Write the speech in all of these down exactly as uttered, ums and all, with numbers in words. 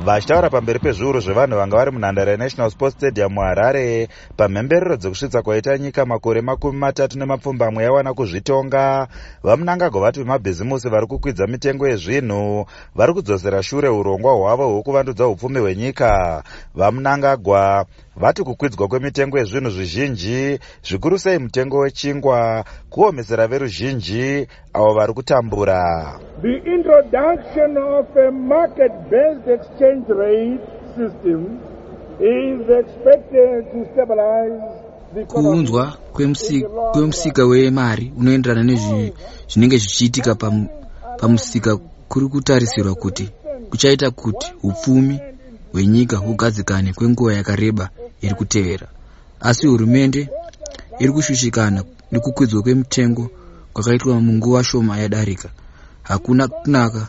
Vachitaura pamberi pezviuru zvevanhu vanga vari munhandare yeNational Sports Stadium muHarare pamhemberero dzekusvitsa kwaita nyika makore makumi matatu nemapfumbamwe yawana kuzvitonga, vamunangagwa vati vemabhizimusi vari kukwidza mitengo yezvinhu vari kudzosera shure urongwa hwavo hwekuvandudza upfumi hwenyika. Vamunangagwa vati kukwidzwa kwemitengo yezvinhu zvizhinji, zvikuru sei mutengo wechingwa, kuomesera veruzhinji avo vari kutambura. The introduction of a market-based exchange rate system is expected to stabilize the economy. Kuunzwa kwemusika wemari unoenderana nezvinenge zvichiitika pamusika kuri kutarisirwa kuti kuchaita kuti upfumi hwenyika hugadzikane kwenguva yakareba iri kutevera. Asi hurumende iri kushushikana nekukwidzwa kwemitengo kwakaitwa munguva shoma yadarika. Hakuna kunaka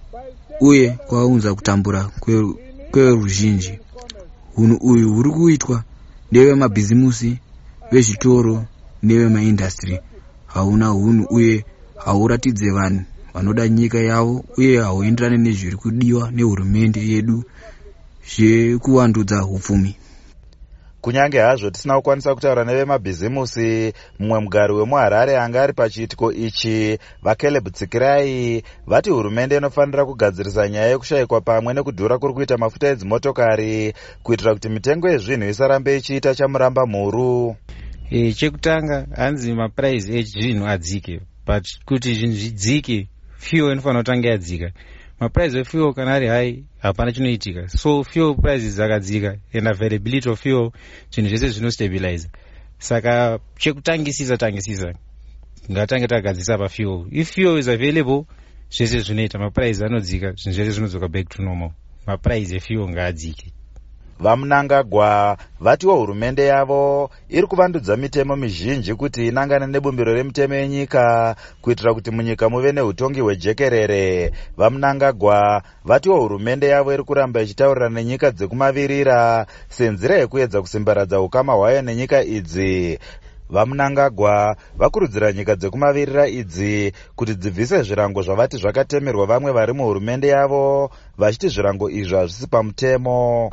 uye kwaunza kutambura kweruzhinji. Hunhu uyu huri kuitwa nevemabhizimusi, vezvitoro nevemaindastri. Hauna hunhu uye hauratidze vanhu vanoda nyika yavo uye hauenderane nezviri kudiwa nehurumende yedu zvekuvandudza upfumi. Kunyange hazvo tisina kukwanisa kutaura nevemabhizimusi, mumwe mugari wemuHarare anga ari pachiitiko ichi, vaCaleb Tsikirai, vati hurumende inofanira kugadzirisa nyaya yekushayikwa pamwe nekudhura kuri kuita mafuta edzimotokari kuitira kuti mitengo yezvinhu isarambe ichiita chamuramba mhuru. E, chekutanga hanzi mapuraizi ezvinhu adzike, but kuti zvinhu zvidzike fuel inofanira kutanga yadzika. Mapuraizi efuel kana ari hai hapana chinoitika. So fuel prices dzakadzika and availability of fuel zvinhu zvese zvinostabilize. Saka chekutangisisa tangisisa ngatange tagadzisa pafuel. If fuel is available zvese zvinoita mapuraizi anodzika, zvinhu zvese zvinodzoka back to normal. Mapuraizi efuel ngaadzike. Vamunangagwa vatiwo hurumende yavo iri kuvandudza mitemo mizhinji kuti inangane nebumbiro remitemo yenyika kuitira kuti munyika muve neutongi hwejekerere. Vamunangagwa vatiwo hurumende yavo iri kuramba ichitaurira nenyika dzekumavirira senzira yekuedza kusimbaradza ukama hwayo nenyika idzi. Vamunangagwa vakurudzira nyika dzekumavirira idzi kuti dzibvise zvirango zvavati zvakatemerwa vamwe vari muhurumende yavo, vachiti zvirango izvi hazvisi pamutemo.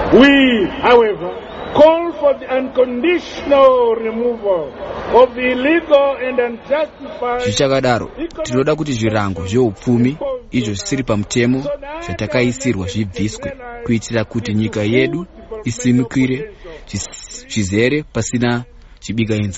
We, however, call for the unconditional removal of the illegal and unjustified. Zvichakadaro, tinoda kuti zvirango zveupfumi izvo zvisiri pamutemo zvatakaisirwa zvibviswe kuitira kuti nyika yedu isimukire zvizere pasina chibikainzo.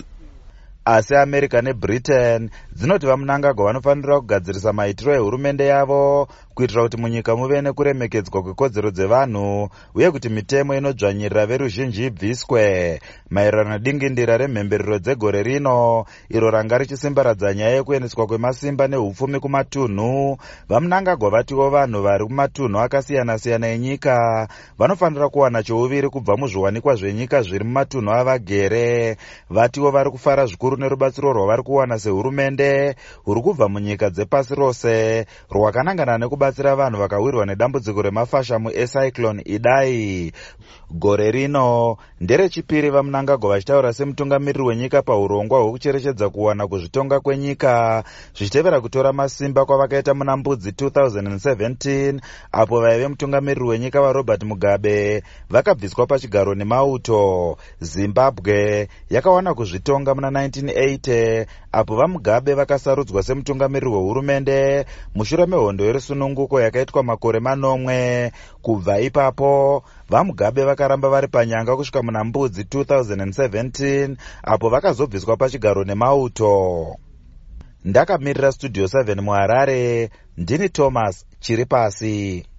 Asi America neBritain dzinoti vamunangagwa vanofanira kugadzirisa maitiro ehurumende yavo kuitira kuti munyika muve nekuremekedzwa kwekodzero dzevanhu uye kuti mitemo inodzvanyirira veruzhinji ibviswe. Maererano nedingindira remhemberero dzegore rino iro ranga richisimbaradza nyaya yekuendeswa kwemasimba neupfumi kumatunhu, vamunangagwa vatiwo vanhu vari kumatunhu akasiyana-siyana enyika vanofanira kuwana chouviri kubva muzviwanikwa zvenyika zviri mumatunhu avagere. Vatiwo vari kufara zvikuru nerubatsiro rwavari kuwana sehurumende huri kubva munyika dzepasi rose rwakanangana nekubatsira vanhu vakawirwa nedambudziko remafashamu eCyclone Idai. Gore rino nderechipiri vamunangagwa vachitaura semutungamiriri wenyika paurongwa hwekucherechedza kuwana kuzvitonga kwenyika zvichitevera kutora masimba kwavakaita muna mbudzi two thousand seventeen apo vaive mutungamiriri wenyika vaRobert Mugabe vakabviswa pachigaro nemauto. Zimbabwe yakawana kuzvitonga muna nineteen eighty apo vaMugabe vakasarudzwa semutungamiriri wehurumende mushure mehondo yerusununguko yakaitwa makore manomwe. Kubva ipapo vaMugabe vakaramba vari panyanga kusvika muna mbudzi two thousand seventeen apo vakazobviswa pachigaro nemauto. Ndakamirira Studio seven muHarare, ndini Thomas Chiripasi.